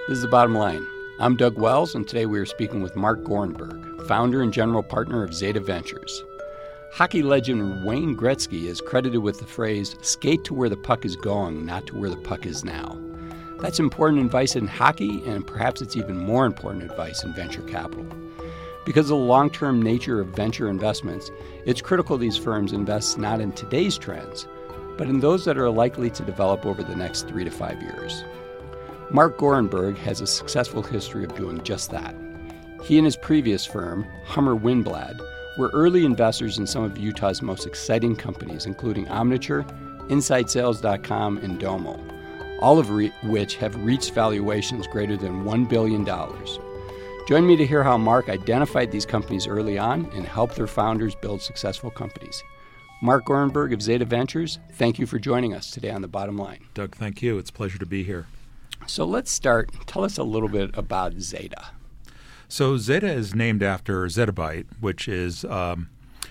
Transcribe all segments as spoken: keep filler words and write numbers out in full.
This is The Bottom Line. I'm Doug Wells, and today we are speaking with Mark Gorenberg, founder and general partner of Zeta Ventures. Hockey legend Wayne Gretzky is credited with the phrase, skate to where the puck is going, not to where the puck is now. That's important advice in hockey, and perhaps it's even more important advice in venture capital. Because of the long-term nature of venture investments, it's critical these firms invest not in today's trends, but in those that are likely to develop over the next three to five years. Mark Gorenberg has a successful history of doing just that. He and his previous firm, Hummer Winblad, were early investors in some of Utah's most exciting companies, including Omniture, Inside Sales dot com, and Domo, all of re- which have reached valuations greater than one billion dollars. Join me to hear how Mark identified these companies early on and helped their founders build successful companies. Mark Gorenberg of Zeta Ventures, thank you for joining us today on The Bottom Line. Doug, thank you. It's a pleasure to be here. So let's start. Tell us a little bit about Zeta. So Zeta is named after zettabyte, which is um,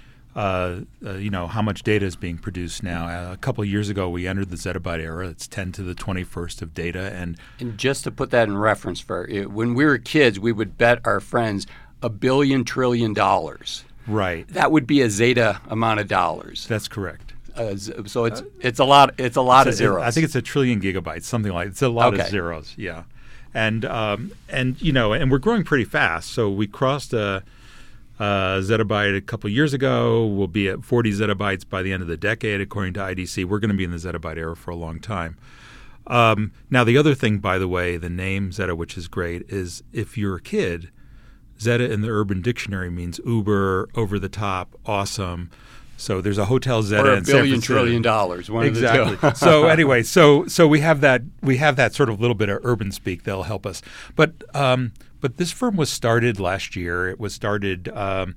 uh, uh, you know how much data is being produced now. Uh, a couple of years ago, we entered the zettabyte era. It's ten to the twenty-first of data, and and just to put that in reference, for when we were kids, we would bet our friends a billion trillion dollars. Right. That would be a Zeta amount of dollars. That's correct. Uh, so it's it's a lot. It's a lot it's of a, zeros. I think it's a trillion gigabytes, something like it's a lot okay. of zeros. Yeah, and um, and you know, and we're growing pretty fast. So we crossed a, a zettabyte a couple of years ago. We'll be at forty zettabytes by the end of the decade, according to I D C. We're going to be in the zettabyte era for a long time. Um, now, the other thing, by the way, the name Zeta, which is great, is if you're a kid, Zeta in the Urban Dictionary means uber, over the top, awesome. So there's a Hotel Zeta or a in San billion Francisco. trillion dollars. One exactly. Of the two. so anyway, so so we have that we have that sort of little bit of urban speak that'll help us. But um, but this firm was started last year. It was started um,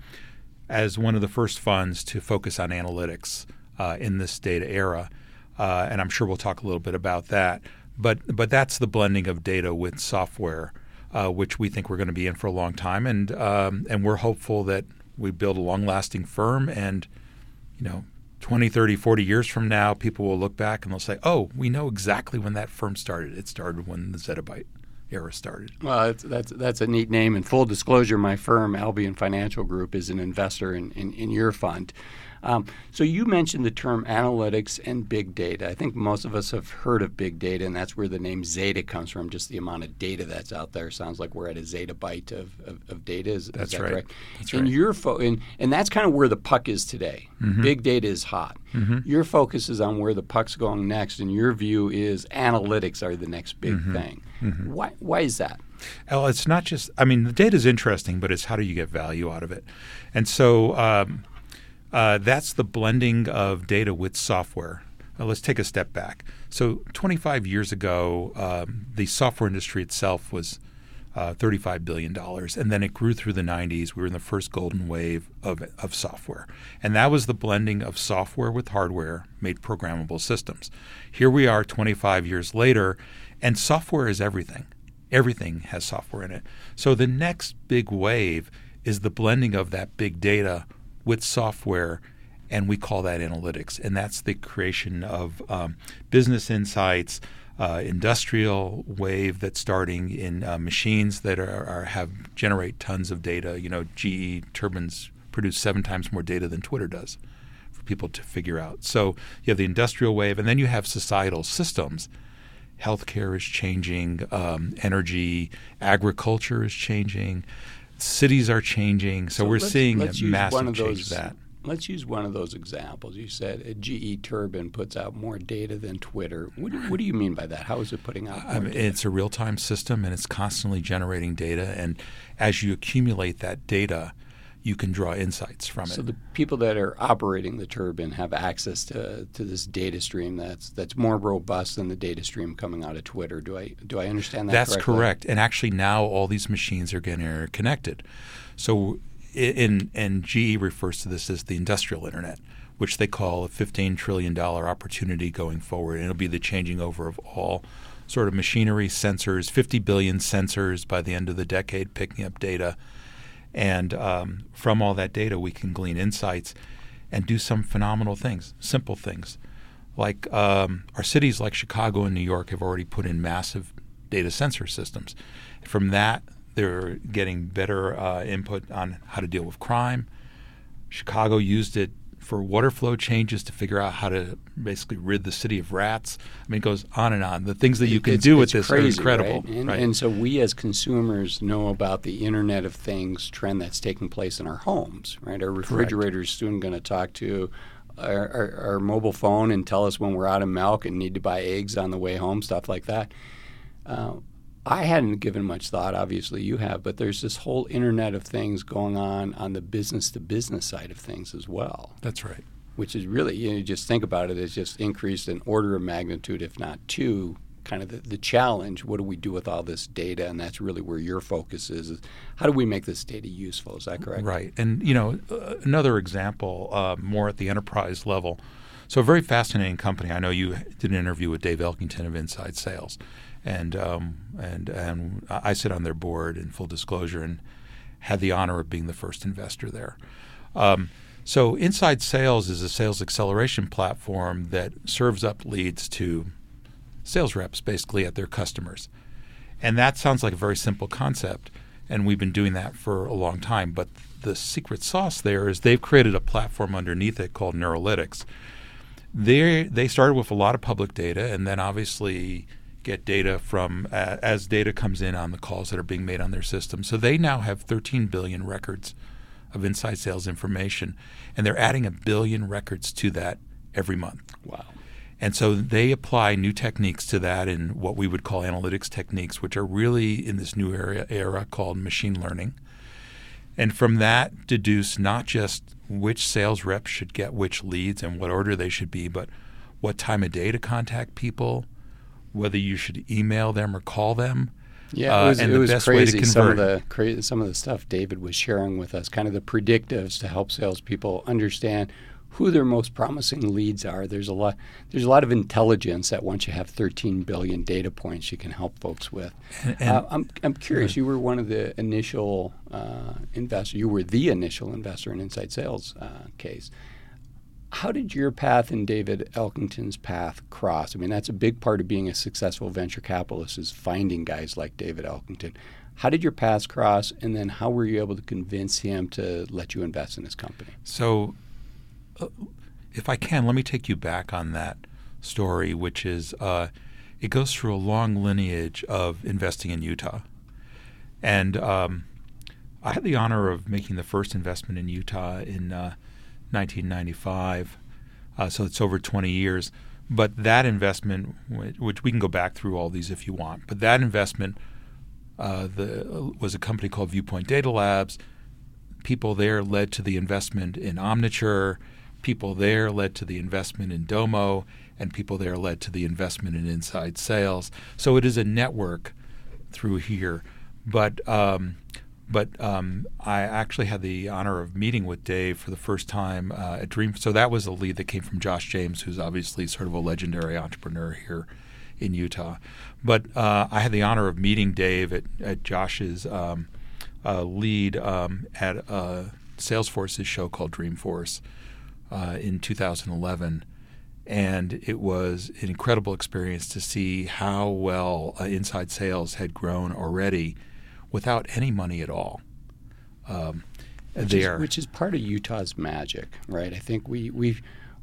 as one of the first funds to focus on analytics uh, in this data era, uh, and I'm sure we'll talk a little bit about that. But but that's the blending of data with software, uh, which we think we're going to be in for a long time, and um, and we're hopeful that we build a long-lasting firm and. You know, twenty, thirty, forty years from now, people will look back and they'll say, oh, we know exactly when that firm started. It started when the zettabyte era started. Well, that's, that's, that's a neat name. And full disclosure, my firm, Albion Financial Group, is an investor in, in, in your fund. Um, so you mentioned the term analytics and big data. I think most of us have heard of big data, and that's where the name Zeta comes from, just the amount of data that's out there. Sounds like we're at a zettabyte of, of, of data. Is, that's is that right. correct? That's and right. Your fo- and, and that's kind of where the puck is today. Mm-hmm. Big data is hot. Mm-hmm. Your focus is on where the puck's going next, and your view is analytics are the next big mm-hmm. thing. Mm-hmm. Why, why is that? Well, it's not just – I mean, the data is interesting, but it's how do you get value out of it? And so um, – Uh, that's the blending of data with software. Uh, let's take a step back. So twenty-five years ago, um, the software industry itself was uh, thirty-five billion dollars, and then it grew through the nineties. We were in the first golden wave of, of software. And that was the blending of software with hardware made programmable systems. Here we are twenty-five years later, and software is everything. Everything has software in it. So the next big wave is the blending of that big data with software, and we call that analytics. And that's the creation of um, business insights, uh, industrial wave that's starting in uh, machines that are, are have generate tons of data. You know, G E turbines produce seven times more data than Twitter does for people to figure out. So you have the industrial wave, and then you have societal systems. Healthcare is changing, um, energy, agriculture is changing. Cities are changing, so, so we're let's, seeing let's a massive those, change of that. Let's use one of those examples. You said a G E turbine puts out more data than Twitter. What do, what do you mean by that? How is it putting out more I mean, data? It's a real-time system, and it's constantly generating data. And as you accumulate that data, you can draw insights from it. So the people that are operating the turbine have access to, to this data stream that's that's more robust than the data stream coming out of Twitter. Do I do I understand that That's correctly? correct. And actually now all these machines are getting interconnected. So in and G E refers to this as the industrial internet, which they call a fifteen trillion dollars opportunity going forward. And it'll be the changing over of all sort of machinery, sensors, fifty billion sensors by the end of the decade picking up data. And um, from all that data, we can glean insights and do some phenomenal things, simple things. Like um, our cities like Chicago and New York have already put in massive data sensor systems. From that, they're getting better uh, input on how to deal with crime. Chicago used it for water flow changes to figure out how to basically rid the city of rats. I mean, it goes on and on. The things that you can it's, do it's with this crazy, are incredible. Right? And, right. and so we as consumers know about the Internet of Things trend that's taking place in our homes, right? Our refrigerator is soon going to talk to our, our, our mobile phone and tell us when we're out of milk and need to buy eggs on the way home, stuff like that. Uh, I hadn't given much thought, obviously you have, but there's this whole Internet of Things going on on the business-to-business side of things as well. That's right. Which is really, you know, just think about it, it's just increased an order of magnitude, if not two, kind of the, the challenge. What do we do with all this data? And that's really where your focus is, is how do we make this data useful? Is that correct? Right. And, you know, uh, another example, uh, more at the enterprise level. So a very fascinating company. I know you did an interview with Dave Elkington of Inside Sales. And um, and and I sit on their board in full disclosure and had the honor of being the first investor there. Um, so Inside Sales is a sales acceleration platform that serves up leads to sales reps basically at their customers. And that sounds like a very simple concept, and we've been doing that for a long time. But the secret sauce there is they've created a platform underneath it called Neurolytics. They they started with a lot of public data, and then obviously get data from uh, as data comes in on the calls that are being made on their system. So they now have thirteen billion records of inside sales information, and they're adding a billion records to that every month. Wow. And so they apply new techniques to that in what we would call analytics techniques, which are really in this new era, era called machine learning. And from that deduce not just which sales reps should get which leads and what order they should be, but what time of day to contact people, whether you should email them or call them. Yeah, it was, uh, and it the was best crazy. way to some of convert. the cra- some of the stuff David was sharing with us, kind of the predictives to help salespeople understand who their most promising leads are. There's a lot. There's a lot of intelligence that once you have thirteen billion data points, you can help folks with. And, and, uh, I'm I'm curious. right. You were one of the initial uh, investor. You were the initial investor in Inside Sales uh, case. How did your path and David Elkington's path cross? I mean, that's a big part of being a successful venture capitalist is finding guys like David Elkington. How did your paths cross, and then how were you able to convince him to let you invest in his company? So uh, if I can, let me take you back on that story, which is uh, it goes through a long lineage of investing in Utah. And um, I had the honor of making the first investment in Utah in uh, nineteen ninety-five, uh, so it's over twenty years. But that investment, which we can go back through all these if you want, but that investment uh, the, was a company called Viewpoint Data Labs. People there led to the investment in Omniture. People there led to the investment in Domo, and people there led to the investment in Inside Sales. So it is a network through here. But um, But um, I actually had the honor of meeting with Dave for the first time uh, at Dream. So that was a lead that came from Josh James, who's obviously sort of a legendary entrepreneur here in Utah. But uh, I had the honor of meeting Dave at, at Josh's um, uh, lead um, at uh, Salesforce's show called Dreamforce uh, in two thousand eleven. And it was an incredible experience to see how well uh, Inside Sales had grown already without any money at all. Um, which, is, which is part of Utah's magic, right? I think we we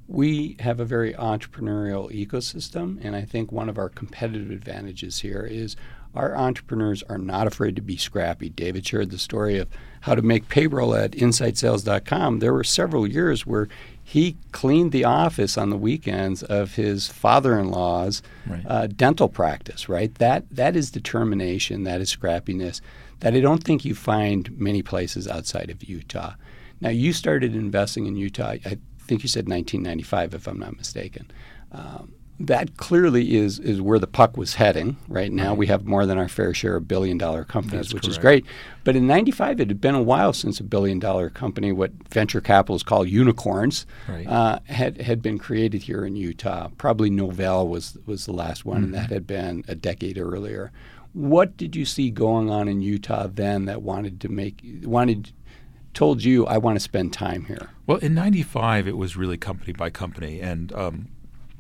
we have a very entrepreneurial ecosystem, and I think one of our competitive advantages here is our entrepreneurs are not afraid to be scrappy. David shared the story of how to make payroll at inside sales dot com. There were several years where he cleaned the office on the weekends of his father-in-law's right. uh, dental practice, right? That that is determination, that is scrappiness, that I don't think you find many places outside of Utah. Now, you started investing in Utah, I think you said nineteen ninety-five, if I'm not mistaken. Um, that clearly is is where the puck was heading. Right now, right. we have more than our fair share of billion-dollar companies, That's which correct. is great. But in ninety-five, it had been a while since a billion-dollar company, what venture capitalists call unicorns, right. uh, had had been created here in Utah. Probably Novell was was the last one, mm-hmm. and that had been a decade earlier. What did you see going on in Utah then that wanted to make wanted told you I want to spend time here? Well, in ninety-five, it was really company by company, and um,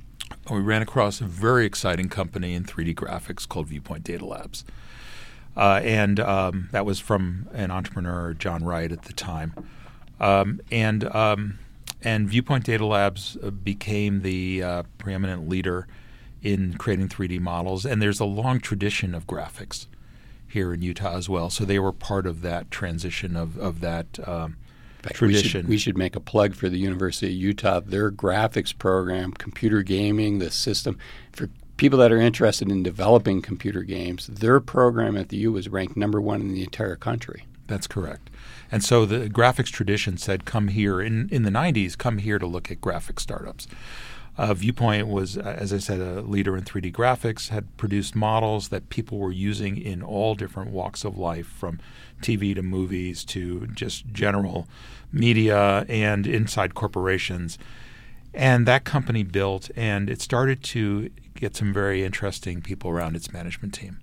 we ran across a very exciting company in three D graphics called Viewpoint Data Labs. Uh, and um, that was from an entrepreneur, John Wright, at the time. Um, and um, and Viewpoint Data Labs uh, became the uh, preeminent leader in creating three D models. And there's a long tradition of graphics here in Utah as well. So they were part of that transition of, of that um, fact, tradition. We should, we should make a plug for the University of Utah. Their graphics program, computer gaming, the system, for people that are interested in developing computer games, their program at the U was ranked number one in the entire country. That's correct. And so the graphics tradition said, come here, in, in the nineties, come here to look at graphics startups. Uh, Viewpoint was, as I said, a leader in three D graphics, had produced models that people were using in all different walks of life, from T V to movies to just general media and inside corporations. And that company built, and it started to get some very interesting people around its management team.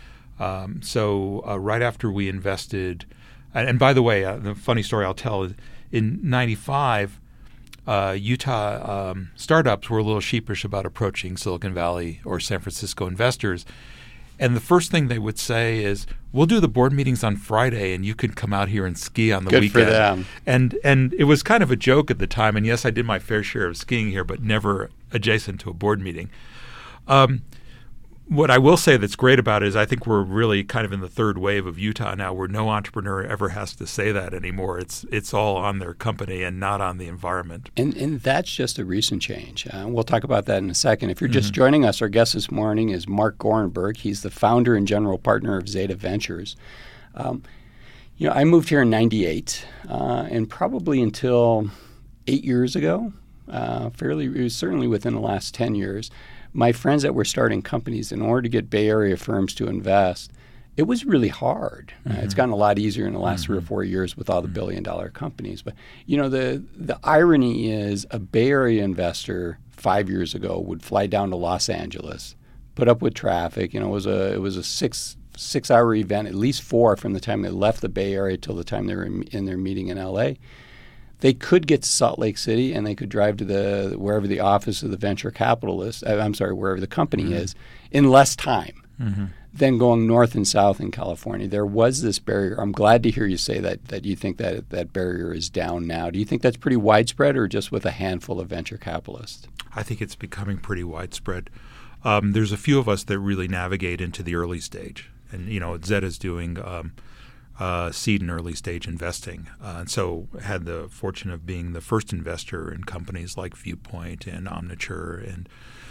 Um, so uh, right after we invested, and, and by the way, uh, the funny story I'll tell is in ninety-five, uh, Utah um, startups were a little sheepish about approaching Silicon Valley or San Francisco investors. And the first thing they would say is, we'll do the board meetings on Friday and you can come out here and ski on the Good weekend. for them. And and it was kind of a joke at the time. And yes, I did my fair share of skiing here, but never adjacent to a board meeting. Um, what I will say that's great about it is I think we're really kind of in the third wave of Utah now, where no entrepreneur ever has to say that anymore. It's it's all on their company and not on the environment. And and that's just a recent change. Uh, we'll talk about that in a second. If you're just mm-hmm. joining us, our guest this morning is Mark Gorenberg. He's the founder and general partner of Zeta Ventures. Um, you know, I moved here in ninety-eight, uh, and probably until eight years ago, uh, fairly it was certainly within the last ten years, my friends that were starting companies, in order to get Bay Area firms to invest, it was really hard. Mm-hmm. Uh, it's gotten a lot easier in the last mm-hmm. three or four years with all the mm-hmm. billion-dollar companies. But, you know, the the irony is a Bay Area investor five years ago would fly down to Los Angeles, put up with traffic. You know, it was a it was a six six-hour event, at least four from the time they left the Bay Area till the time they were in, in their meeting in L A. They could get to Salt Lake City and they could drive to the wherever the office of the venture capitalist, I'm sorry, wherever the company mm-hmm. is, in less time mm-hmm. than going north and south in California. There was this barrier. I'm glad to hear you say that that you think that that barrier is down now. Do you think that's pretty widespread, or just with a handful of venture capitalists? I think it's becoming pretty widespread. Um, there's a few of us that really navigate into the early stage. And, you know, Zeta's doing um, – Uh, seed and early stage investing, uh, and so had the fortune of being the first investor in companies like Viewpoint and Omniture and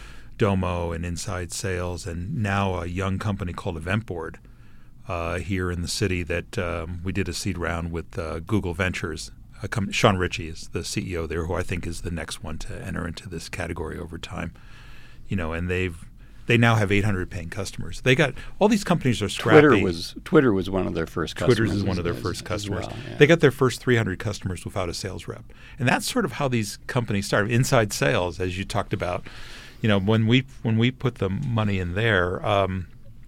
Domo and Inside Sales, and now a young company called EventBoard uh, here in the city that um, we did a seed round with uh, Google Ventures. A com- Sean Ritchie is the C E O there, who I think is the next one to enter into this category over time. You know, and they've They now have eight hundred paying customers. They got all these companies are scrappy. Twitter was Twitter was one of their first customers. Twitter is one of their as, first customers. Well, yeah. They got their first three hundred customers without a sales rep, and that's sort of how these companies start. Inside Sales, as you talked about, you know, when we when we put the money in there, um,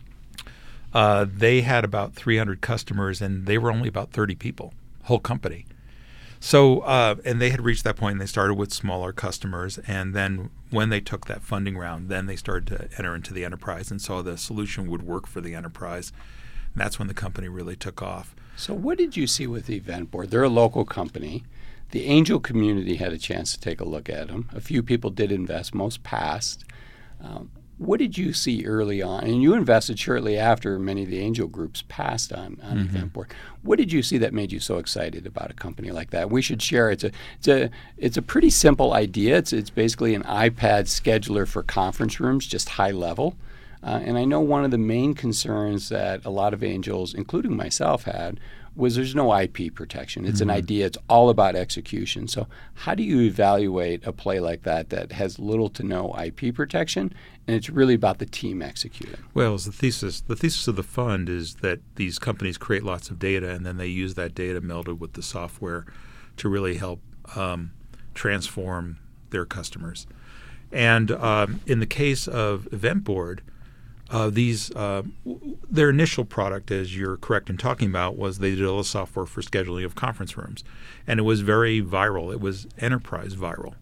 uh, they had about three hundred customers, and they were only about thirty people, whole company. So, uh, and they had reached that point, and they started with smaller customers. And then when they took that funding round, then they started to enter into the enterprise and saw the solution would work for the enterprise. And that's when the company really took off. So what did you see with the EventBoard? They're a local company. The angel community had a chance to take a look at them. A few people did invest, most passed. Um, What did you see early on? And you invested shortly after many of the angel groups passed on, on mm-hmm. EventBoard. What did you see that made you so excited about a company like that? We should share. It's a it's a it's a pretty simple idea. It's it's basically an iPad scheduler for conference rooms, just high level. Uh, and I know one of the main concerns that a lot of angels, including myself, had was there's no I P protection. It's mm-hmm. an idea. It's all about execution. So how do you evaluate a play like that that has little to no I P protection, and it's really about the team executing? Well, as the thesis, the thesis of the fund is that these companies create lots of data, and then they use that data melded with the software to really help um, transform their customers. And um, in the case of EventBoard, Uh, these uh, w- their initial product, as you're correct in talking about, was they did all the software for scheduling of conference rooms, and it was very viral. It was enterprise viral.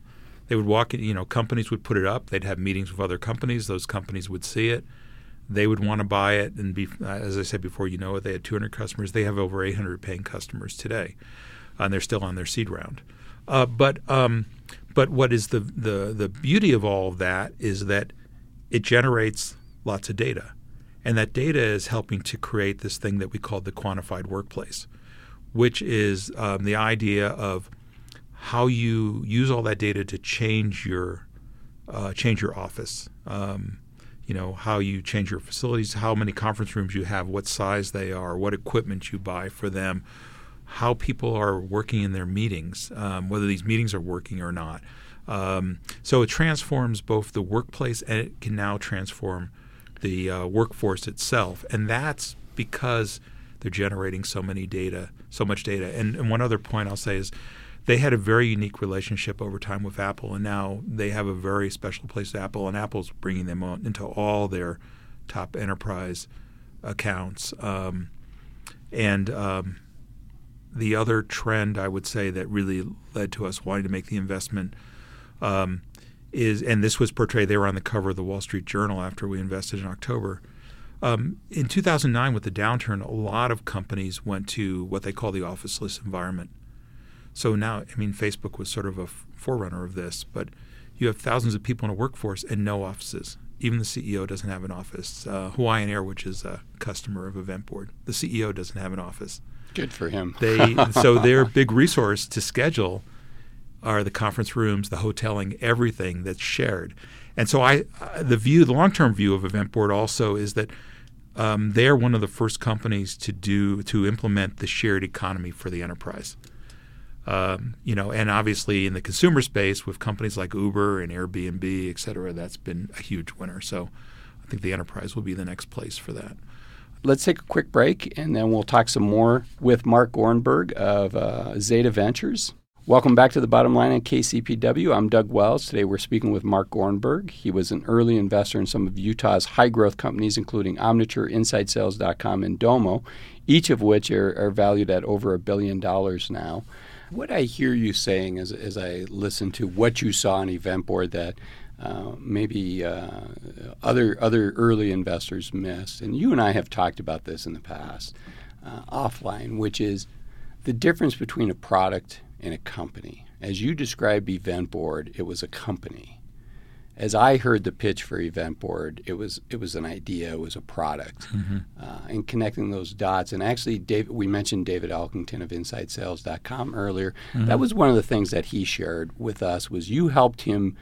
They would walk in, you know, companies would put it up. They'd have meetings with other companies. Those companies would see it. They would want to buy it. And be, as I said before, you know it, they had two hundred customers. They have over eight hundred paying customers today, and they're still on their seed round. Uh, but um, but what is the, the, the beauty of all of that is that it generates lots of data. And that data is helping to create this thing that we call the quantified workplace, which is um, the idea of how you use all that data to change your uh, change your office. Um, you know, how you change your facilities, how many conference rooms you have, what size they are, what equipment you buy for them, how people are working in their meetings, um, whether these meetings are working or not. Um, so it transforms both the workplace, and it can now transform the uh, workforce itself, and that's because they're generating so many data, so much data. And, and one other point I'll say is they had a very unique relationship over time with Apple, and now they have a very special place at Apple, and Apple's bringing them on into all their top enterprise accounts. Um, and um, the other trend I would say that really led to us wanting to make the investment um, is, and this was portrayed, they were on the cover of the Wall Street Journal after we invested in October. Um, in two thousand nine, with the downturn, a lot of companies went to what they call the officeless environment. So now, I mean, Facebook was sort of a forerunner of this, but you have thousands of people in a workforce and no offices. Even the C E O doesn't have an office. Uh, Hawaiian Air, which is a customer of EventBoard, the C E O doesn't have an office. Good for him. They so their big resource to schedule are the conference rooms, the hoteling, everything that's shared. And so I, uh, the view, the long-term view of EventBoard also is that um, they're one of the first companies to do to implement the shared economy for the enterprise. Um, you know, and obviously in the consumer space with companies like Uber and Airbnb, et cetera, that's been a huge winner. So I think the enterprise will be the next place for that. Let's take a quick break, and then we'll talk some more with Mark Gorenberg of uh, Zeta Ventures. Welcome back to The Bottom Line on K C P W. I'm Doug Wells. Today we're speaking with Mark Gorenberg. He was an early investor in some of Utah's high-growth companies, including Omniture, Inside Sales dot com, and Domo, each of which are, are valued at over a billion dollars now. What I hear you saying as, as I listen to what you saw on EventBoard that uh, maybe uh, other other early investors missed, and you and I have talked about this in the past uh, offline, which is the difference between a product and a company. As you described EventBoard, it was a company. As I heard the pitch for EventBoard, it was it was an idea, it was a product, mm-hmm. uh, and connecting those dots. And actually, David, we mentioned David Elkington of Inside Sales dot com earlier. Mm-hmm. That was one of the things that he shared with us was you helped him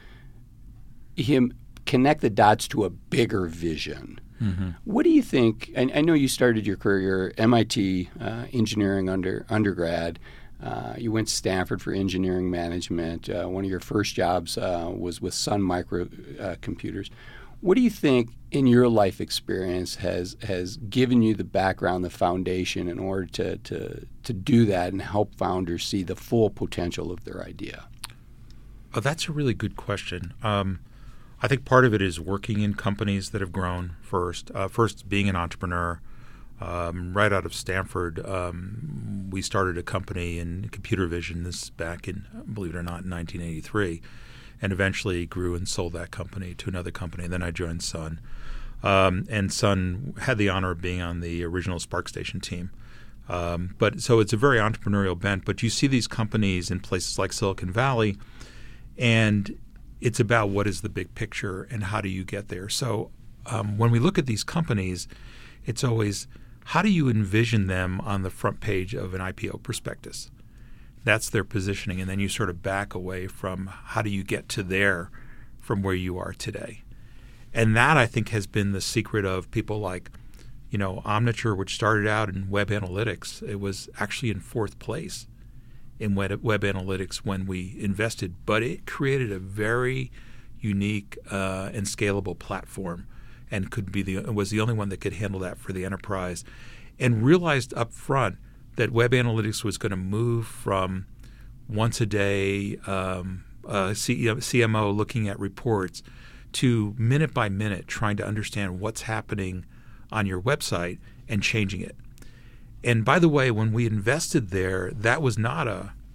him connect the dots to a bigger vision. Mm-hmm. What do you think? I, I know you started your career at M I T uh, engineering under undergrad. Uh, you went to Stanford for engineering management. Uh, one of your first jobs uh, was with Sun Microcomputers. Uh, what do you think in your life experience has has given you the background, the foundation in order to, to, to do that and help founders see the full potential of their idea? Oh, that's a really good question. Um, I think part of it is working in companies that have grown first. Uh, first, being an entrepreneur. Um, right out of Stanford, um, we started a company in computer vision. This is back in, believe it or not, in nineteen eighty-three, and eventually grew and sold that company to another company. And then I joined Sun, um, and Sun had the honor of being on the original SparkStation team. Um, but so it's a very entrepreneurial bent. But you see these companies in places like Silicon Valley, and it's about what is the big picture and how do you get there. So um, when we look at these companies, it's always, how do you envision them on the front page of an I P O prospectus? That's their positioning. And then you sort of back away from how do you get to there from where you are today. And that, I think, has been the secret of people like, you know, Omniture, which started out in web analytics. It was actually in fourth place in web, web analytics when we invested. But it created a very unique uh, and scalable platform, and could be the was the only one that could handle that for the enterprise, and realized up front that web analytics was going to move from once a day um, uh, C M O looking at reports to minute by minute trying to understand what's happening on your website and changing it. And by the way, when we invested there, that was not a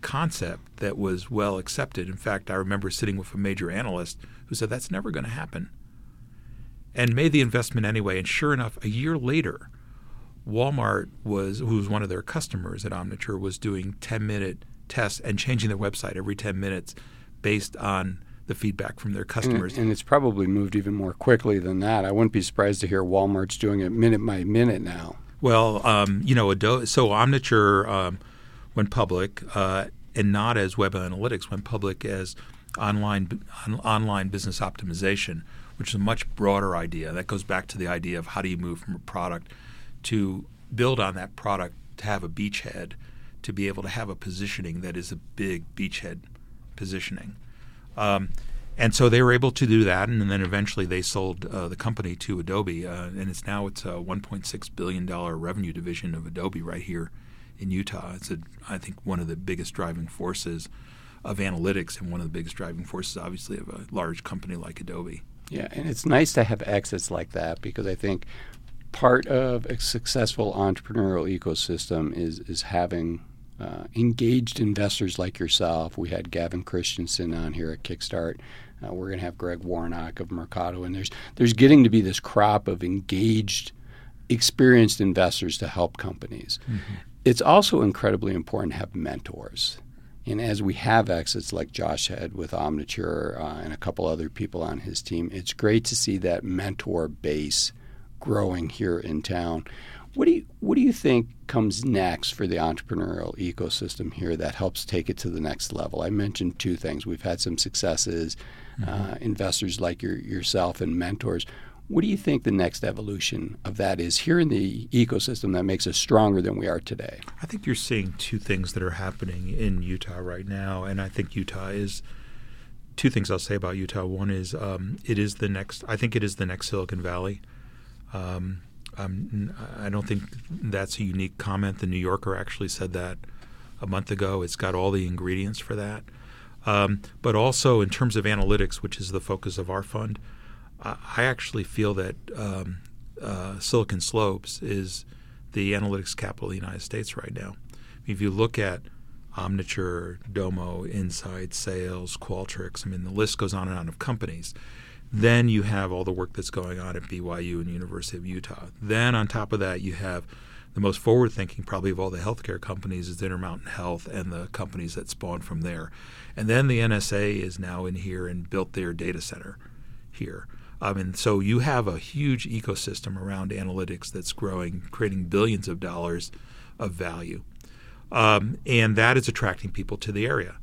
concept that was well accepted. In fact, I remember sitting with a major analyst who said that's never going to happen, and made the investment anyway. And sure enough, a year later, Walmart was, who was one of their customers at Omniture, was doing ten-minute tests and changing their website every ten minutes based on the feedback from their customers. And, and it's probably moved even more quickly than that. I wouldn't be surprised to hear Walmart's doing it minute by minute now. Well, um, you know, Adobe, so Omniture um, went public, uh, and not as web analytics, went public as online on, online business optimization, which is a much broader idea. That goes back to the idea of how do you move from a product to build on that product to have a beachhead, to be able to have a positioning that is a big beachhead positioning. Um, and so they were able to do that, and then eventually they sold uh, the company to Adobe, uh, and it's now it's a one point six billion dollars revenue division of Adobe right here in Utah. It's, a, I think, one of the biggest driving forces of analytics, and one of the biggest driving forces, obviously, of a large company like Adobe. Yeah, and it's nice to have exits like that, because I think part of a successful entrepreneurial ecosystem is is having uh, engaged investors like yourself. We had Gavin Christensen on here at Kickstart. Uh, we're going to have Greg Warnock of Mercado, and there's there's getting to be this crop of engaged, experienced investors to help companies. Mm-hmm. It's also incredibly important to have mentors. And as we have exits like Josh had with Omniture uh, and a couple other people on his team, it's great to see that mentor base growing here in town. What do you what do you think comes next for the entrepreneurial ecosystem here that helps take it to the next level? I mentioned two things. We've had some successes, mm-hmm. uh, investors like your, yourself and mentors. What do you think the next evolution of that is here in the ecosystem that makes us stronger than we are today? I think you're seeing two things that are happening in Utah right now, and I think Utah is two things I'll say about Utah. One is um, it is the next. I think it is the next Silicon Valley. Um, um, I don't think that's a unique comment. The New Yorker actually said that a month ago. It's got all the ingredients for that. Um, but also in terms of analytics, which is the focus of our fund, I actually feel that um, uh, Silicon Slopes is the analytics capital of the United States right now. If you look at Omniture, Domo, Insight, Sales, Qualtrics, I mean, the list goes on and on of companies. Then you have all the work that's going on at B Y U and University of Utah. Then on top of that, you have the most forward-thinking probably of all the healthcare companies is Intermountain Health and the companies that spawned from there. And then the N S A is now in here and built their data center here. Um, and so you have a huge ecosystem around analytics that's growing, creating billions of dollars of value. Um, and that is attracting people to the area.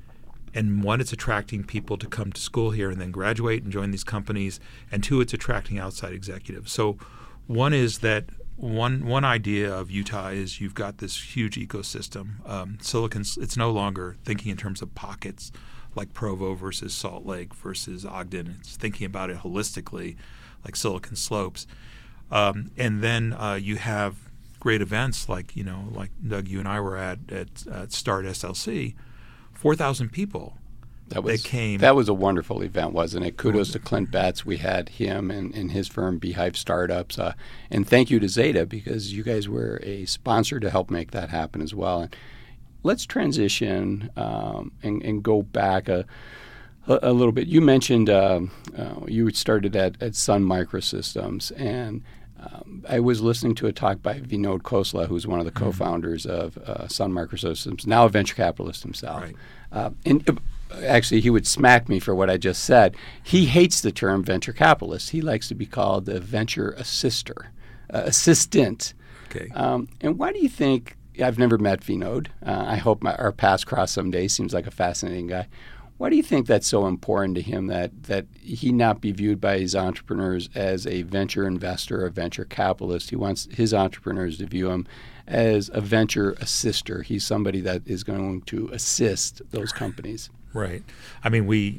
And one, it's attracting people to come to school here and then graduate and join these companies. And two, it's attracting outside executives. So one is that one one idea of Utah is you've got this huge ecosystem. Um, Silicon, it's no longer thinking in terms of pockets like Provo versus Salt Lake versus Ogden. It's thinking about it holistically, like Silicon Slopes. Um, and then uh, you have great events like, you know, like Doug, you and I were at at, at Start S L C, four thousand people that, was, that came. That was a wonderful event, wasn't it? Kudos to Clint Betts. We had him and, and his firm, Beehive Startups. Uh, and thank you to Zeta, because you guys were a sponsor to help make that happen as well. And let's transition um, and, and go back a, a, a little bit. You mentioned um, uh, you started at, at Sun Microsystems, and um, I was listening to a talk by Vinod Khosla, who's one of the mm-hmm. co-founders of uh, Sun Microsystems, now a venture capitalist himself. Right. Uh, and uh, actually, he would smack me for what I just said. He hates the term venture capitalist. He likes to be called a venture assister, uh, assistant. Okay. Um, and why do you think I've never met Vinod. Uh, I hope my, our paths cross someday. Seems like a fascinating guy. Why do you think that's so important to him that, that he not be viewed by his entrepreneurs as a venture investor, a venture capitalist? He wants his entrepreneurs to view him as a venture assister. He's somebody that is going to assist those companies. Right. I mean, we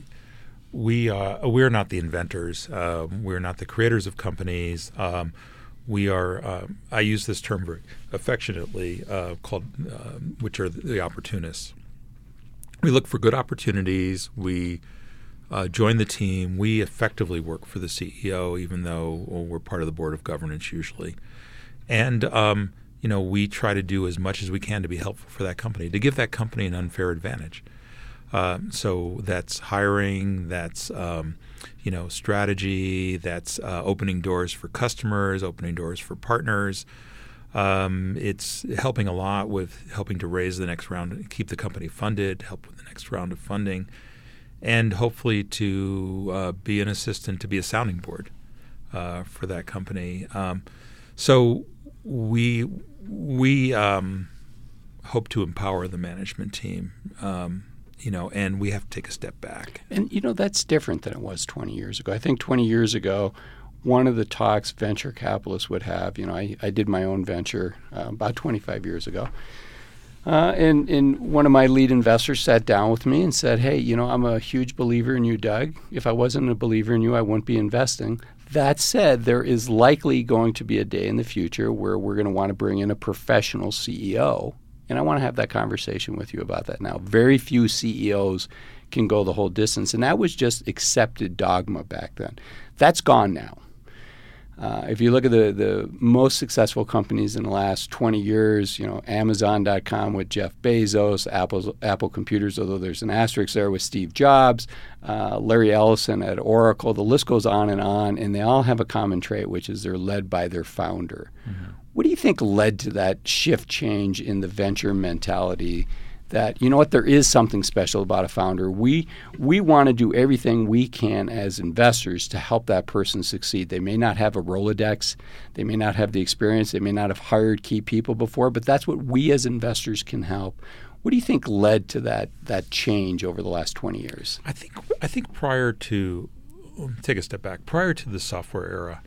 we uh, we're not the inventors. Uh, we're not the creators of companies. Um, We are, uh, I use this term very affectionately, uh, called, uh, which are the opportunists. We look for good opportunities. We uh, join the team. We effectively work for the C E O, even though well, we're part of the board of governance usually. And, um, you know, we try to do as much as we can to be helpful for that company, to give that company an unfair advantage. Uh, so that's hiring, that's um, you know, strategy, that's uh, opening doors for customers, opening doors for partners. Um, it's helping a lot with helping to raise the next round, keep the company funded, help with the next round of funding, and hopefully to uh, be an assistant, to be a sounding board uh, for that company. Um, so we we um, hope to empower the management team, um, you know, and we have to take a step back. And, you know, that's different than it was twenty years ago. I think twenty years ago, one of the talks venture capitalists would have, you know, I, I did my own venture uh, about twenty-five years ago. Uh, and, and one of my lead investors sat down with me and said, hey, you know, I'm a huge believer in you, Doug. If I wasn't a believer in you, I wouldn't be investing. That said, there is likely going to be a day in the future where we're going to want to bring in a professional C E O. And I want to have that conversation with you about that now. Very few C E Os can go the whole distance. And that was just accepted dogma back then. That's gone now. Uh, if you look at the, the most successful companies in the last twenty years, you know, Amazon dot com with Jeff Bezos, Apple, Apple Computers, although there's an asterisk there with Steve Jobs, uh, Larry Ellison at Oracle, the list goes on and on, and they all have a common trait, which is they're led by their founder. Mm-hmm. What do you think led to that shift change in the venture mentality that, you know what, there is something special about a founder? We we want to do everything we can as investors to help that person succeed. They may not have a Rolodex. They may not have the experience. They may not have hired key people before, but that's what we as investors can help. What do you think led to that that change over the last twenty years? I think I think prior to, take a step back, prior to the software era,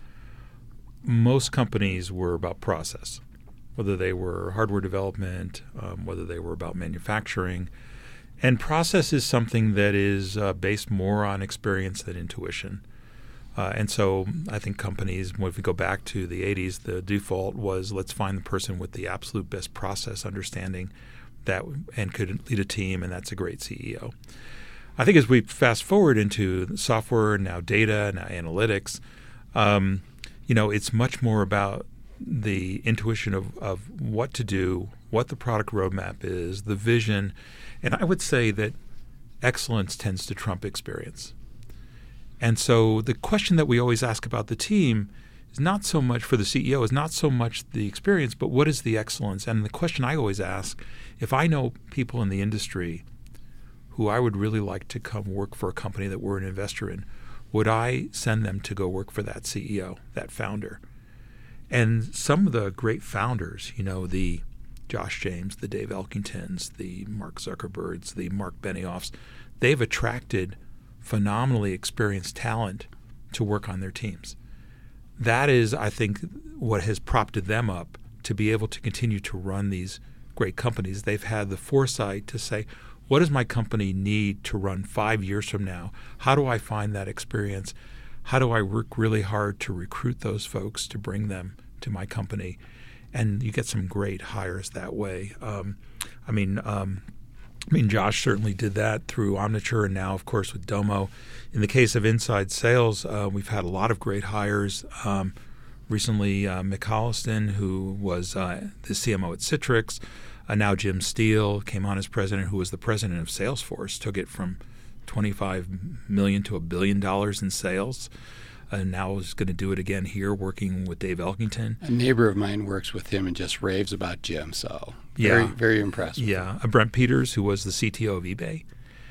most companies were about process. Whether they were hardware development, um, whether they were about manufacturing. And process is something that is uh, based more on experience than intuition. Uh, and so I think companies, if we go back to the eighties, the default was let's find the person with the absolute best process understanding that and could lead a team, and that's a great C E O. I think as we fast forward into software, now data, now analytics, um, you know, it's much more about the intuition of, of what to do, what the product roadmap is, the vision. And I would say that excellence tends to trump experience. And so the question that we always ask about the team is not so much for the C E O, is not so much the experience, but what is the excellence? And the question I always ask, if I know people in the industry who I would really like to come work for a company that we're an investor in, would I send them to go work for that C E O, that founder? And some of the great founders, you know, the Josh James, the Dave Elkingtons, the Mark Zuckerbergs, the Mark Benioffs, they've attracted phenomenally experienced talent to work on their teams. That is, I think, what has propped them up to be able to continue to run these great companies. They've had the foresight to say, what does my company need to run five years from now? How do I find that experience? How do I work really hard to recruit those folks to bring them to my company? And you get some great hires that way. Um, I mean, um, I mean, Josh certainly did that through Omniture, and now, of course, with Domo. In the case of inside sales, uh, we've had a lot of great hires. Um, recently, uh, Mick Holliston, who was uh, the C M O at Citrix, uh, now Jim Steele came on as president, who was the president of Salesforce, took it from twenty-five million dollars to a billion dollars in sales. And now is going to do it again here, working with Dave Elkington. A neighbor of mine works with him and just raves about Jim, so very, yeah. very impressed. Yeah, him. Brent Peters, who was the C T O of eBay.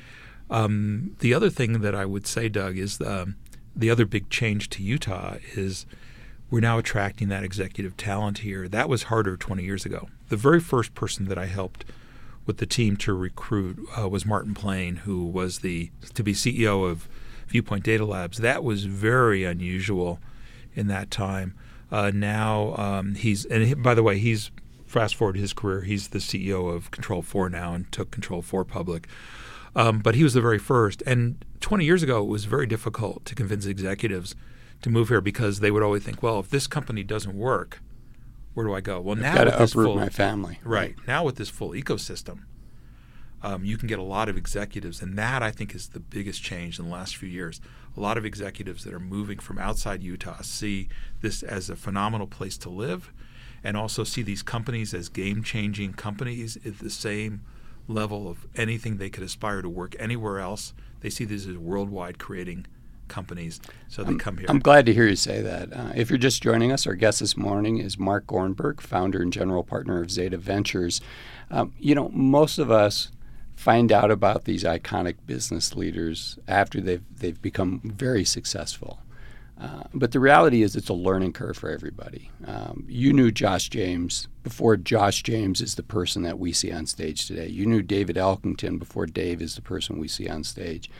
Um, the other thing that I would say, Doug, is um, the other big change to Utah is we're now attracting that executive talent here. That was harder twenty years ago. The very first person that I helped with the team to recruit uh, was Martin Plain, who was the to be C E O of Viewpoint Data Labs. That was very unusual in that time. Uh, now um, he's, and he, by the way, he's fast forward his career. He's the C E O of Control four now and took Control four public. Um, but he was the very first. And twenty years ago, it was very difficult to convince executives to move here because they would always think, well, if this company doesn't work, where do I go? Well, I've now got with to this uproot full, my family. Right. Now with this full ecosystem, Um, you can get a lot of executives, and that, I think, is the biggest change in the last few years. A lot of executives that are moving from outside Utah see this as a phenomenal place to live and also see these companies as game-changing companies at the same level of anything they could aspire to work anywhere else. They see these as worldwide creating companies, so they I'm, come here. I'm glad to hear you say that. Uh, if you're just joining us, our guest this morning is Mark Gornberg, founder and general partner of Zeta Ventures. Um, you know, most of us find out about these iconic business leaders after they've they've become very successful. Uh, but the reality is it's a learning curve for everybody. Um, you knew Josh James before Josh James is the person that we see on stage today. You knew David Elkington before Dave is the person we see on stage.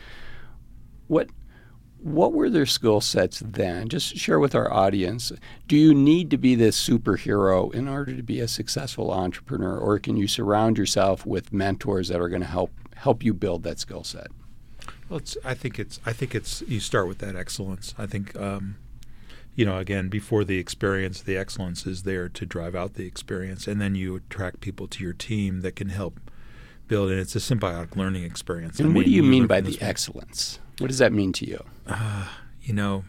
What what were their skill sets then? Just share with our audience. Do you need to be this superhero in order to be a successful entrepreneur, or can you surround yourself with mentors that are going to help help you build that skill set? Well, it's, I think it's. I think it's. You start with that excellence. I think, um, you know, again, before the experience, the excellence is there to drive out the experience, and then you attract people to your team that can help build. And it's a symbiotic learning experience. And I what mean, do you you mean learn by from the this- excellence? What does that mean to you? Uh, you know,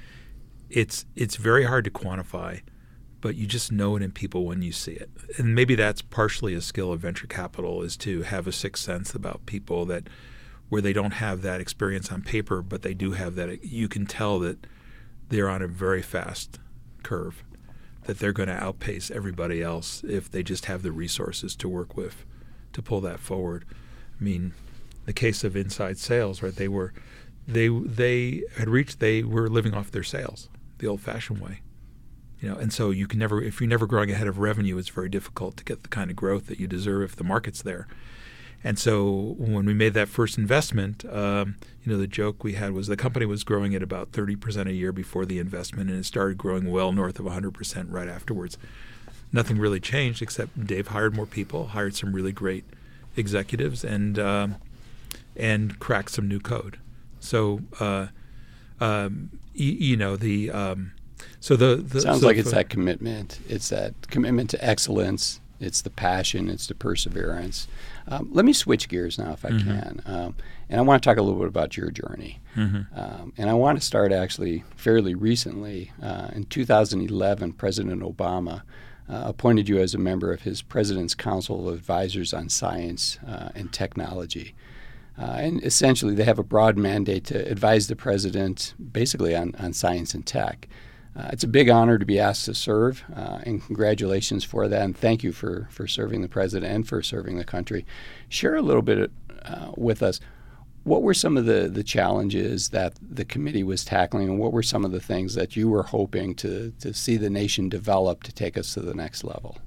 it's it's very hard to quantify, but you just know it in people when you see it. And maybe that's partially a skill of venture capital, is to have a sixth sense about people that. Where they don't have that experience on paper, but they do have that. You can tell that they're on a very fast curve, that they're going to outpace everybody else if they just have the resources to work with to pull that forward. I mean, the case of Inside Sales, right? They were, they they had reached, they were living off their sales the old-fashioned way, you know. And so you can never, if you're never growing ahead of revenue, it's very difficult to get the kind of growth that you deserve if the market's there. And so when we made that first investment, um, you know, the joke we had was the company was growing at about thirty percent a year before the investment, and it started growing well north of one hundred percent right afterwards. Nothing really changed except Dave hired more people, hired some really great executives, and um, and cracked some new code. So, uh, um, y- you know, the um, so the, the Sounds so like it's for, that commitment. It's that commitment to excellence. It's the passion. It's the perseverance. Um, let me switch gears now, if I mm-hmm. can. Um, and I want to talk a little bit about your journey. Mm-hmm. Um, and I want to start actually fairly recently. Uh, in two thousand eleven, President Obama uh, appointed you as a member of his President's Council of Advisors on Science uh, and Technology. Uh, and essentially, they have a broad mandate to advise the president basically on, on science and tech. Uh, it's a big honor to be asked to serve, uh, and congratulations for that, and thank you for, for serving the president and for serving the country. Share a little bit uh, with us. What were some of the, the challenges that the committee was tackling, and what were some of the things that you were hoping to, to see the nation develop to take us to the next level?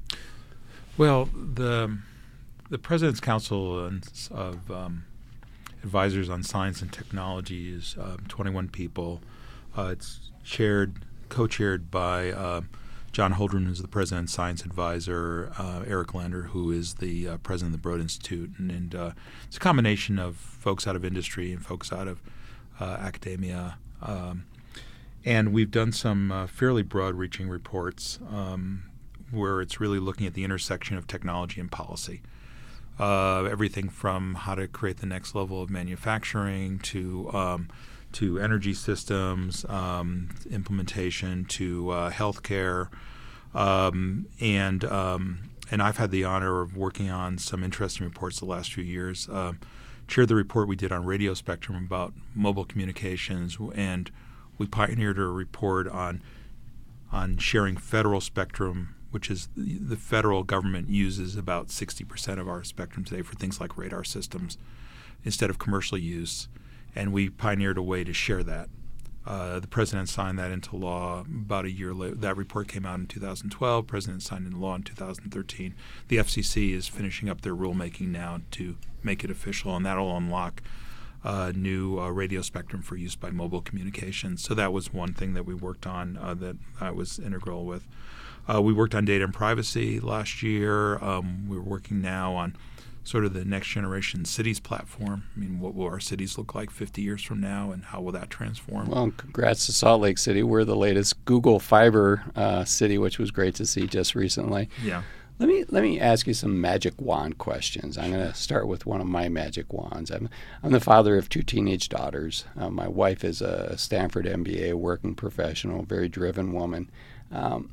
Well, the the President's Council of um, Advisors on Science and Technology is uh, twenty-one people. Uh, it's chaired co-chaired by uh, John Holdren, who's the president's science advisor, uh, Eric Lander, who is the uh, president of the Broad Institute. And, and uh, it's a combination of folks out of industry and folks out of uh, academia. Um, and we've done some uh, fairly broad-reaching reports um, where it's really looking at the intersection of technology and policy. Uh, everything from how to create the next level of manufacturing to um, to energy systems, um, implementation, to uh, healthcare, um, and um, and I've had the honor of working on some interesting reports the last few years. Uh, chaired the report we did on radio spectrum about mobile communications, and we pioneered a report on on sharing federal spectrum, which is the, the federal government uses about sixty percent of our spectrum today for things like radar systems instead of commercial use. And we pioneered a way to share that. Uh, the president signed that into law about a year later. That report came out in two thousand twelve. The president signed into law in two thousand thirteen. The F C C is finishing up their rulemaking now to make it official, and that'll unlock uh, new uh, radio spectrum for use by mobile communications. So that was one thing that we worked on uh, that I was integral with. Uh, we worked on data and privacy last year. Um, we're working now on sort of the next generation cities platform. I mean, what will our cities look like fifty years from now, and how will that transform? Well, congrats to Salt Lake City. We're the latest Google Fiber uh, city, which was great to see just recently. Yeah. Let me let me ask you some magic wand questions. I'm going to start with one of my magic wands. I'm I'm the father of two teenage daughters. Uh, my wife is a Stanford M B A working professional, very driven woman. Um,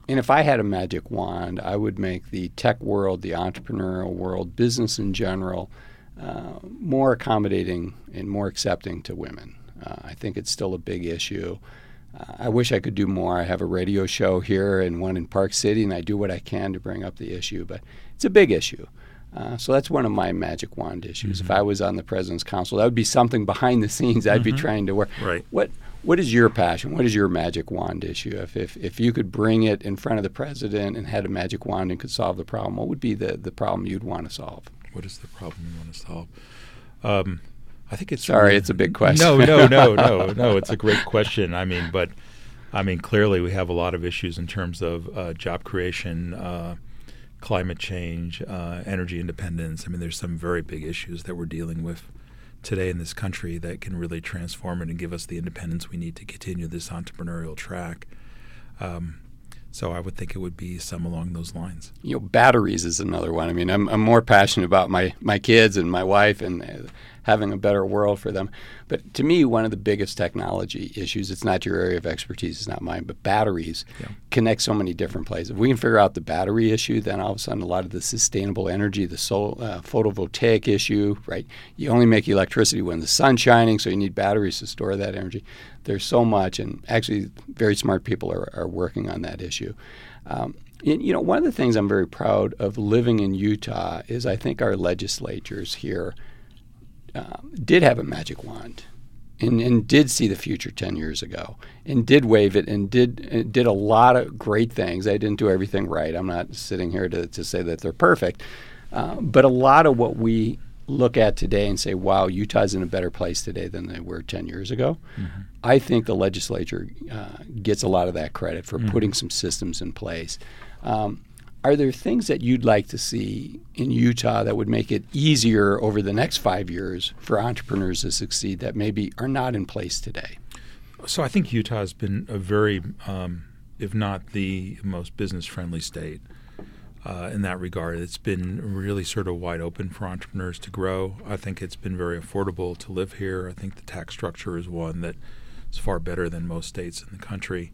And if I had a magic wand, I would make the tech world, the entrepreneurial world, business in general, uh, more accommodating and more accepting to women. Uh, I think it's still a big issue. Uh, I wish I could do more. I have a radio show here and one in Park City, and I do what I can to bring up the issue, but it's a big issue. Uh, so that's one of my magic wand issues. Mm-hmm. If I was on the President's Council, that would be something behind the scenes I'd mm-hmm. be trying to work. Right. What What is your passion? What is your magic wand issue? If, if if you could bring it in front of the President and had a magic wand and could solve the problem, what would be the, the problem you'd want to solve? What is the problem you want to solve? Um, I think it's sorry, really, it's a big question. No, no, no, no, no. It's a great question. I mean, but I mean, clearly we have a lot of issues in terms of uh, job creation, uh, climate change, uh, energy independence. I mean, there's some very big issues that we're dealing with today in this country that can really transform it and give us the independence we need to continue this entrepreneurial track. Um, so I would think it would be some along those lines. You know, batteries is another one. I mean, I'm, I'm more passionate about my, my kids and my wife and uh, having a better world for them. But to me, one of the biggest technology issues, it's not your area of expertise, it's not mine, but batteries yeah. connect so many different places. If we can figure out the battery issue, then all of a sudden a lot of the sustainable energy, the sol- uh, photovoltaic issue, right? You only make electricity when the sun's shining, so you need batteries to store that energy. There's so much, and actually very smart people are, are working on that issue. Um, and, you know, one of the things I'm very proud of living in Utah is I think our legislatures here Uh, did have a magic wand and, and did see the future ten years ago and did wave it and did uh, did a lot of great things. They didn't do everything right. I'm not sitting here to, to say that they're perfect. Uh, but a lot of what we look at today and say, wow, Utah's in a better place today than they were ten years ago, mm-hmm. I think the legislature uh, gets a lot of that credit for mm-hmm. putting some systems in place. Um, Are there things that you'd like to see in Utah that would make it easier over the next five years for entrepreneurs to succeed that maybe are not in place today? So I think Utah has been a very, um, if not the most business-friendly state uh, in that regard. It's been really sort of wide open for entrepreneurs to grow. I think it's been very affordable to live here. I think the tax structure is one that is far better than most states in the country.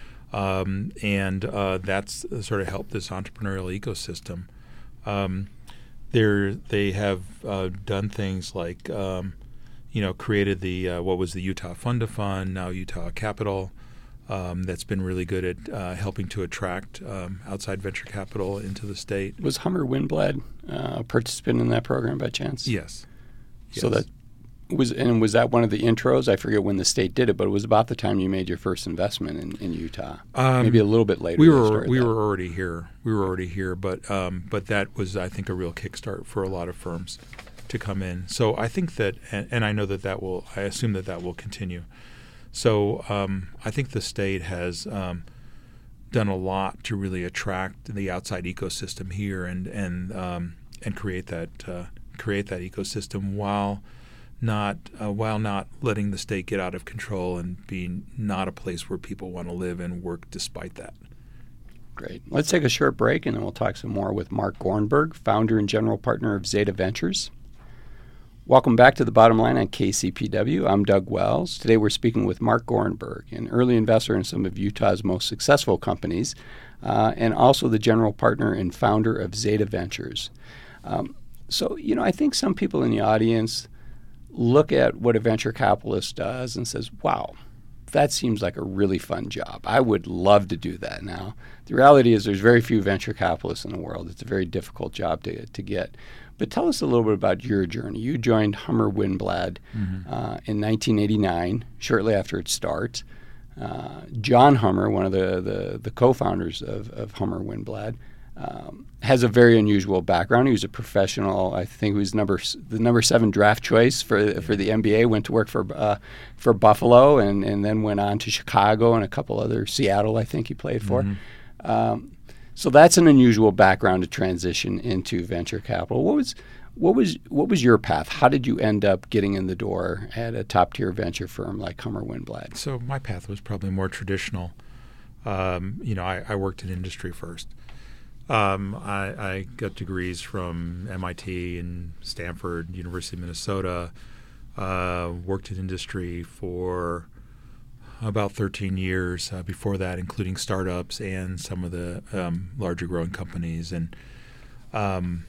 Um, and uh, that's sort of helped this entrepreneurial ecosystem. Um, they have uh, done things like, um, you know, created the uh, what was the Utah Fund to Fund, now Utah Capital. Um, that's been really good at uh, helping to attract um, outside venture capital into the state. Was Hummer Windblad uh, a participant in that program by chance? Yes. So yes. that was and was that one of the intros? I forget when the state did it, but it was about the time you made your first investment in, in Utah. Um, Maybe a little bit later. We were we that. were already here. We were already here, but um, but that was, I think, a real kickstart for a lot of firms to come in. So I think that, and, and I know that that will. I assume that that will continue. So um, I think the state has um, done a lot to really attract the outside ecosystem here and and um, and create that uh, create that ecosystem while. Not uh, while not letting the state get out of control and being not a place where people want to live and work despite that. Great. Let's take a short break, and then we'll talk some more with Mark Gornberg, founder and general partner of Zeta Ventures. Welcome back to The Bottom Line on K C P W. I'm Doug Wells. Today we're speaking with Mark Gornberg, an early investor in some of Utah's most successful companies, uh, and also the general partner and founder of Zeta Ventures. Um, so, you know, I think some people in the audience look at what a venture capitalist does and says, wow, that seems like a really fun job. I would love to do that now. The reality is there's very few venture capitalists in the world. It's a very difficult job to, to get. But tell us a little bit about your journey. You joined Hummer Windblad mm-hmm. uh, in nineteen eighty-nine, shortly after its start. Uh, John Hummer, one of the, the, the co-founders of, of Hummer Windblad, Um, has a very unusual background. He was a professional. I think he was number the number seven draft choice for for the N B A. Went to work for uh, for Buffalo, and, and then went on to Chicago and a couple other Seattle. I think he played for. Mm-hmm. Um, so that's an unusual background to transition into venture capital. What was what was what was your path? How did you end up getting in the door at a top tier venture firm like Hummer Windblad? So my path was probably more traditional. Um, you know, I, I worked in industry first. Um, I, I got degrees from M I T and Stanford, University of Minnesota, uh, worked in industry for about thirteen years uh, before that, including startups and some of the um, larger growing companies. And um,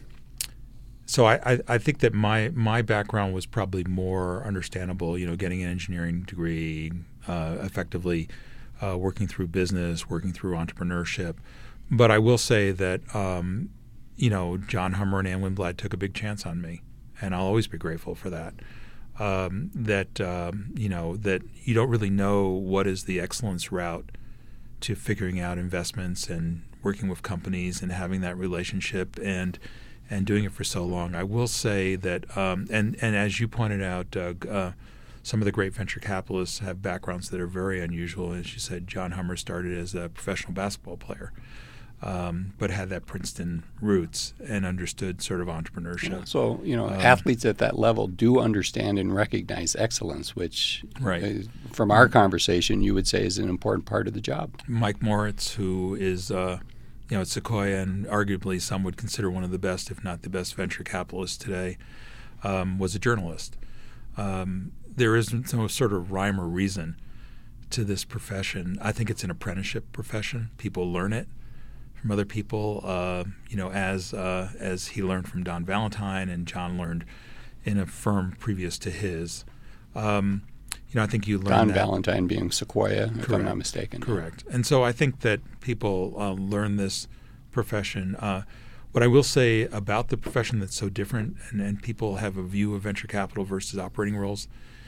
so I, I, I think that my my background was probably more understandable, you know, getting an engineering degree, uh, effectively uh, working through business, working through entrepreneurship. But I will say that, um, you know, John Hummer and Ann Winblad took a big chance on me, and I'll always be grateful for that. Um, that, um, you know, that you don't really know what is the excellence route to figuring out investments and working with companies and having that relationship and and doing it for so long. I will say that, um, and, and as you pointed out, Doug, uh, some of the great venture capitalists have backgrounds that are very unusual. As you said, John Hummer started as a professional basketball player, um, but had that Princeton roots and understood sort of entrepreneurship. Yeah, so, you know, um, athletes at that level do understand and recognize excellence, which right. uh, from our conversation you would say is an important part of the job. Mike Moritz, who is uh, you know, at Sequoia, and arguably some would consider one of the best, if not the best, venture capitalists today, um, was a journalist. Um, there isn't no sort of rhyme or reason to this profession. I think it's an apprenticeship profession. People learn it from other people, uh, you know, as uh, as he learned from Don Valentine and John learned in a firm previous to his. Um, You know, I think you learn Don that. Valentine being Sequoia, if Correct. I'm not mistaken. Correct. And so I think that people uh, learn this profession. Uh, what I will say about the profession that's so different, and, and people have a view of venture capital versus operating roles.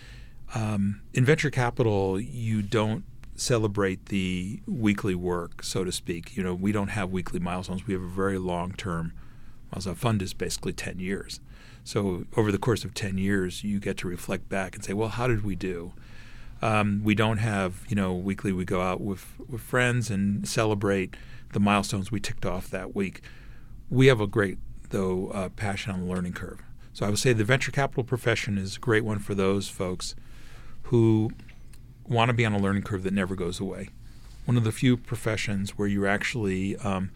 Um, in venture capital, you don't celebrate the weekly work, so to speak. You know, we don't have weekly milestones. We have a very long-term. Well, a fund is basically ten years. So over the course of ten years, you get to reflect back and say, well, how did we do? Um, we don't have, you know, weekly we go out with, with friends and celebrate the milestones we ticked off that week. We have a great, though, uh, passion on the learning curve. So I would say the venture capital profession is a great one for those folks who want to be on a learning curve that never goes away. One of the few professions where you're actually um,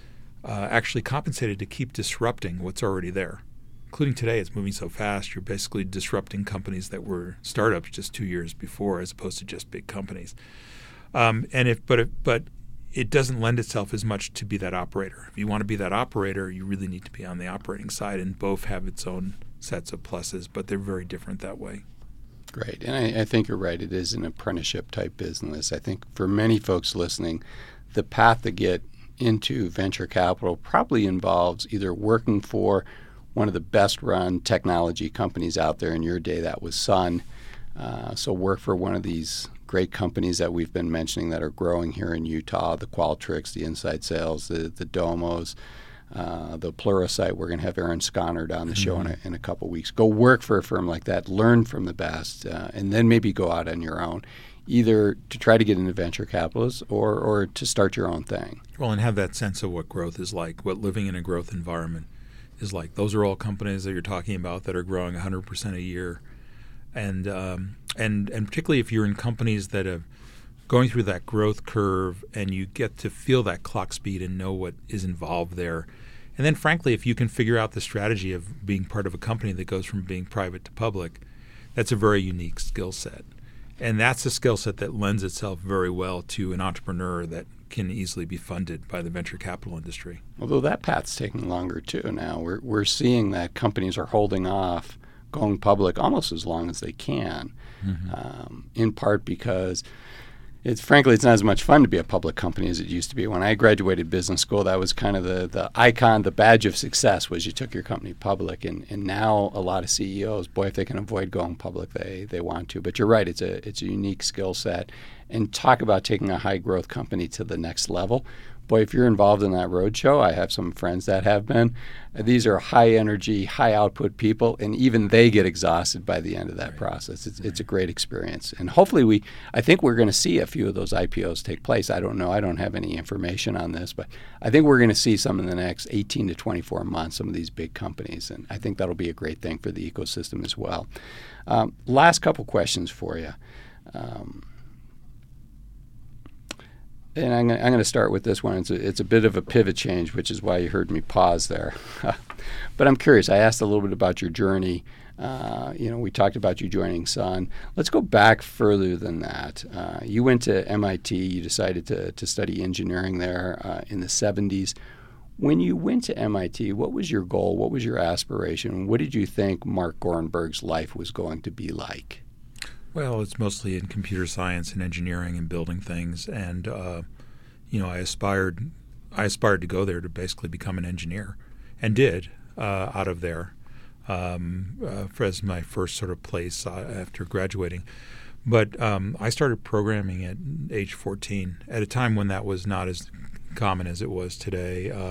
uh, actually compensated to keep disrupting what's already there. Including today, it's moving so fast, you're basically disrupting companies that were startups just two years before as opposed to just big companies. Um, and if, but, if, but it doesn't lend itself as much to be that operator. If you want to be that operator, you really need to be on the operating side, and both have its own sets of pluses, but they're very different that way. Great. And I, I think you're right. It is an apprenticeship type business. I think for many folks listening, the path to get into venture capital probably involves either working for one of the best-run technology companies out there. In your day, that was Sun. Uh, so work for one of these great companies that we've been mentioning that are growing here in Utah, the Qualtrics, the Inside Sales, the, the Domos, uh, the Pluralsight. We're going to have Aaron Sconard on the mm-hmm. show in a, in a couple weeks. Go work for a firm like that, learn from the best, uh, and then maybe go out on your own, either to try to get into venture capitalists or, or to start your own thing. Well, and have that sense of what growth is like, what living in a growth environment is like. Those are all companies that you're talking about that are growing one hundred percent a year. And um, and and particularly if you're in companies that are going through that growth curve and you get to feel that clock speed and know what is involved there. And then frankly, if you can figure out the strategy of being part of a company that goes from being private to public, that's a very unique skill set. And that's a skill set that lends itself very well to an entrepreneur that can easily be funded by the venture capital industry. Although that path's taking longer too now. We're we're seeing that companies are holding off going public almost as long as they can, mm-hmm. um, in part because it's frankly it's not as much fun to be a public company as it used to be. When I graduated business school, that was kind of the, the icon, the badge of success was you took your company public. And, and now a lot of C E Os, boy, if they can avoid going public, they they want to. But you're right, it's a it's a unique skill set. And talk about taking a high growth company to the next level. Boy, if you're involved in that roadshow, I have some friends that have been. These are high energy, high output people, and even they get exhausted by the end of that right. process. It's, right. it's a great experience. And hopefully we, I think we're going to see a few of those I P Os take place. I don't know. I don't have any information on this, but I think we're going to see some in the next eighteen to twenty-four months, some of these big companies. And I think that'll be a great thing for the ecosystem as well. Um, last couple questions for you. Um, And I'm going, I'm going to start with this one. It's a, it's a bit of a pivot change, which is why you heard me pause there. But I'm curious. I asked a little bit about your journey. Uh, you know, we talked about you joining Sun. Let's go back further than that. Uh, you went to M I T. You decided to, to study engineering there uh, in the seventies. When you went to M I T, what was your goal? What was your aspiration? What did you think Mark Gorenberg's life was going to be like? Well, it's mostly in computer science and engineering and building things, and uh, you know, I aspired, I aspired to go there to basically become an engineer, and did uh, out of there um, uh, as my first sort of place uh, after graduating. But um, I started programming at age fourteen, at a time when that was not as common as it was today. Uh,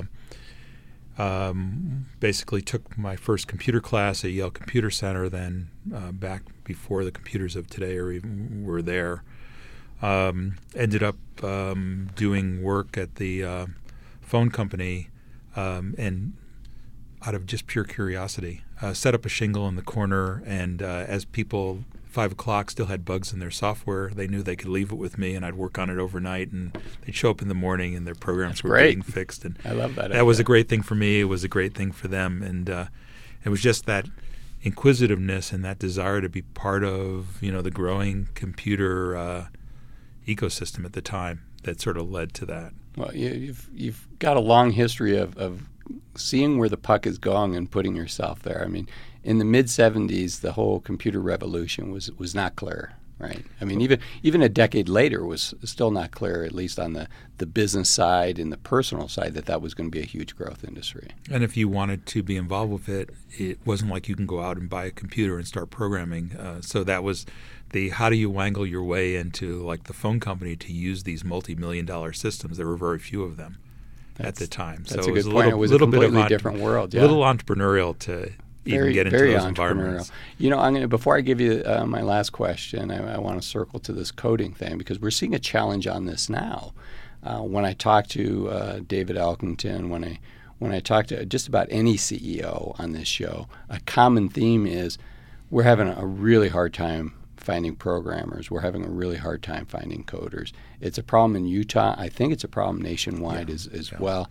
Um, basically took my first computer class at Yale Computer Center, then uh, back before the computers of today or even were there. Um, ended up um, doing work at the uh, phone company um, and out of just pure curiosity, uh, set up a shingle in the corner, and uh, as people five o'clock still had bugs in their software, they knew they could leave it with me, and I'd work on it overnight, and they'd show up in the morning, and their programs That's were great. being fixed. And I love that. That idea. was a great thing for me. It was a great thing for them, and uh, it was just that inquisitiveness and that desire to be part of, you know, the growing computer uh, ecosystem at the time that sort of led to that. Well, you, you've you've got a long history of, of seeing where the puck is going and putting yourself there. I mean, in the mid seventies, the whole computer revolution was was not clear, right? I mean, even even a decade later was still not clear, at least on the, the business side and the personal side, that that was going to be a huge growth industry. And if you wanted to be involved with it, it wasn't like you can go out and buy a computer and start programming. Uh, so that was the how do you wangle your way into, like, the phone company to use these multi-million dollar systems. There were very few of them that's, at the time. That's so a good it was point. A little, it was little a completely bit of different world. Yeah. A little entrepreneurial to even very, get into very those environments. You know, I'm gonna, before I give you uh, my last question, I, I want to circle to this coding thing, because we're seeing a challenge on this now. Uh, when I talk to uh, David Elkington, when I when I talk to just about any C E O on this show, a common theme is we're having a really hard time finding programmers. We're having a really hard time finding coders. It's a problem in Utah. I think it's a problem nationwide yeah, as, as yeah. well.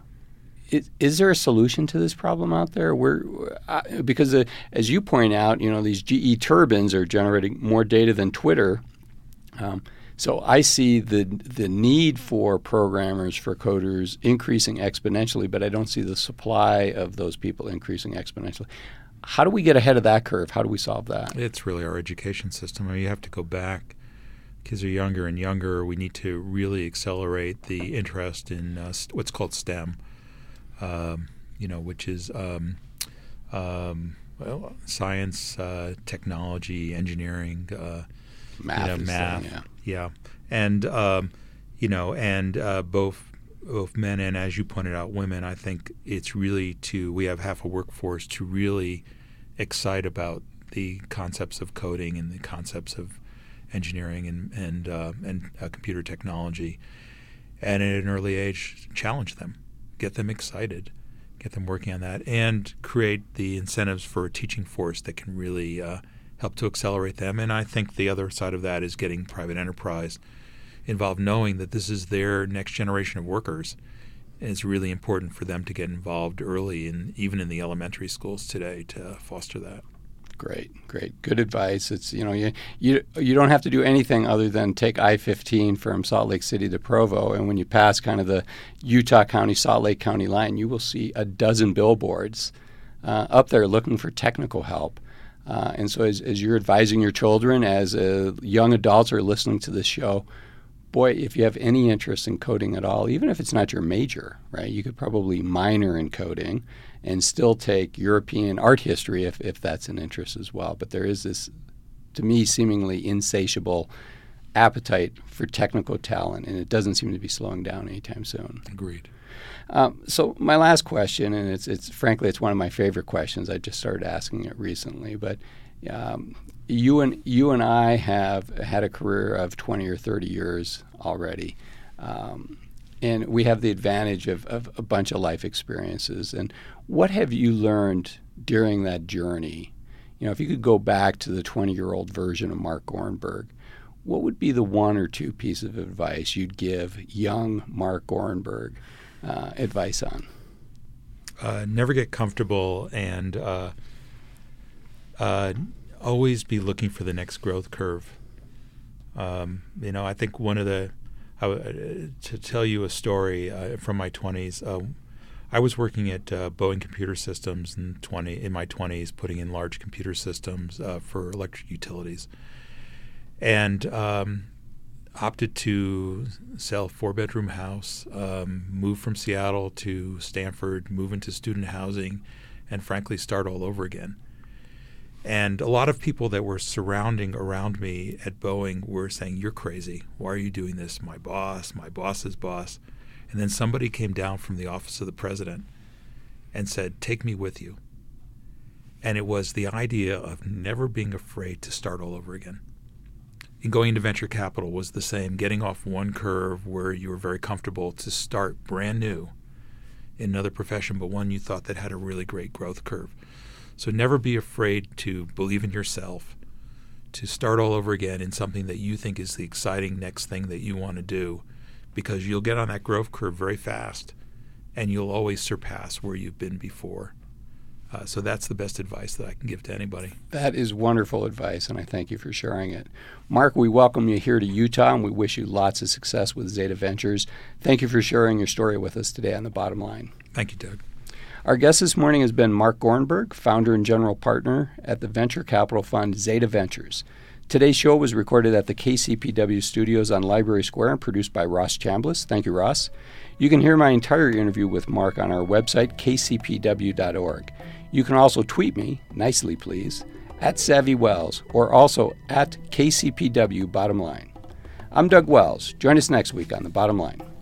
Is, is there a solution to this problem out there? We're, uh, because uh, as you point out, you know, these G E turbines are generating more data than Twitter. Um, so I see the the need for programmers, for coders, increasing exponentially, but I don't see the supply of those people increasing exponentially. How do we get ahead of that curve? How do we solve that? It's really our education system. I mean, you have to go back. Kids are younger and younger. We need to really accelerate the interest in uh, what's called STEM. Um, you know, which is um, um, well, science, uh, technology, engineering, uh, math, you know, math, thing, yeah. yeah, and um, you know, and uh, both both men and, as you pointed out, women. I think it's really to we have half a workforce to really excite about the concepts of coding and the concepts of engineering and and uh, and uh, computer technology, and at an early age, challenge them. Get them excited, get them working on that, and create the incentives for a teaching force that can really uh, help to accelerate them. And I think the other side of that is getting private enterprise involved, knowing that this is their next generation of workers. And it's really important for them to get involved early, and even in the elementary schools today, to foster that. Great, great, good advice. It's you know you you you don't have to do anything other than take I fifteen from Salt Lake City to Provo, and when you pass kind of the Utah County, Salt Lake County line, you will see a dozen billboards uh, up there looking for technical help. Uh, and so, as, as you're advising your children, as uh, young adults are listening to this show, boy, if you have any interest in coding at all, even if it's not your major, right, you could probably minor in coding and still take European art history if, if that's an interest as well. But there is this, to me, seemingly insatiable appetite for technical talent, and it doesn't seem to be slowing down anytime soon. Agreed. Um, so my last question, and it's it's frankly it's one of my favorite questions. I just started asking it recently, but um, you and you and I have had a career of twenty or thirty years already. Um, And we have the advantage of, of a bunch of life experiences. And what have you learned during that journey? You know, if you could go back to the twenty-year-old version of Mark Gorenberg, what would be the one or two pieces of advice you'd give young Mark Gorenberg uh, advice on? Uh, never get comfortable and uh, uh, always be looking for the next growth curve. Um, you know, I think one of the I w- to tell you a story uh, from my twenties. Uh, I was working at uh, Boeing Computer Systems in twenty in my twenties, putting in large computer systems uh, for electric utilities, and um, opted to sell a four-bedroom house, um, move from Seattle to Stanford, move into student housing, and frankly start all over again. And a lot of people that were surrounding around me at Boeing were saying, "You're crazy. Why are you doing this? My boss, my boss's boss." And then somebody came down from the office of the president and said, "Take me with you." And it was the idea of never being afraid to start all over again. And going into venture capital was the same, getting off one curve where you were very comfortable to start brand new in another profession, but one you thought that had a really great growth curve. So never be afraid to believe in yourself, to start all over again in something that you think is the exciting next thing that you want to do, because you'll get on that growth curve very fast and you'll always surpass where you've been before. Uh, so that's the best advice that I can give to anybody. That is wonderful advice, and I thank you for sharing it. Mark, we welcome you here to Utah, and we wish you lots of success with Zeta Ventures. Thank you for sharing your story with us today on The Bottom Line. Thank you, Doug. Our guest this morning has been Mark Gorenberg, founder and general partner at the venture capital fund Zeta Ventures. Today's show was recorded at the K C P W studios on Library Square and produced by Ross Chambliss. Thank you, Ross. You can hear my entire interview with Mark on our website, k c p w dot org. You can also tweet me, nicely please, at Savvy Wells, or also at K C P W Bottom Line. I'm Doug Wells. Join us next week on The Bottom Line.